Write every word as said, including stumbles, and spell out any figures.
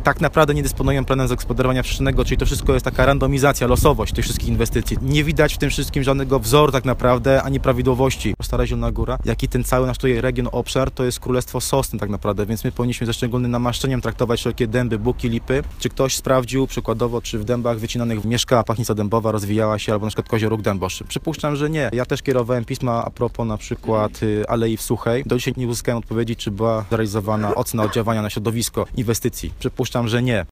tak naprawdę nie dysponują planem zagospodarowania przestrzennego, czyli to wszystko jest taka randomizacja, losowość tych wszystkich inwestycji. Nie widać w tym wszystkim żadnego wzoru tak naprawdę, ani prawidłowości. Stara Zielona Góra, jak i ten cały nasz tutaj region, obszar, to jest królestwo sosny tak naprawdę, więc my powinniśmy ze szczególnym namaszczeniem traktować wszelkie dęby, buki, lipy. Czy ktoś sprawdził przykładowo, czy w dębach wycinanych mieszkała pachnica dębowa, rozwijała się, albo na przykład kozioróg dęboszy? Przypuszczam, że nie. Ja też kierowałem pisma a propos na przykład y, Alei w Suchej. Do dzisiaj nie uzyskałem odpowiedzi, czy była zrealizowana ocena oddziaływania na środowisko inwestycji. Przypuszczam, że nie.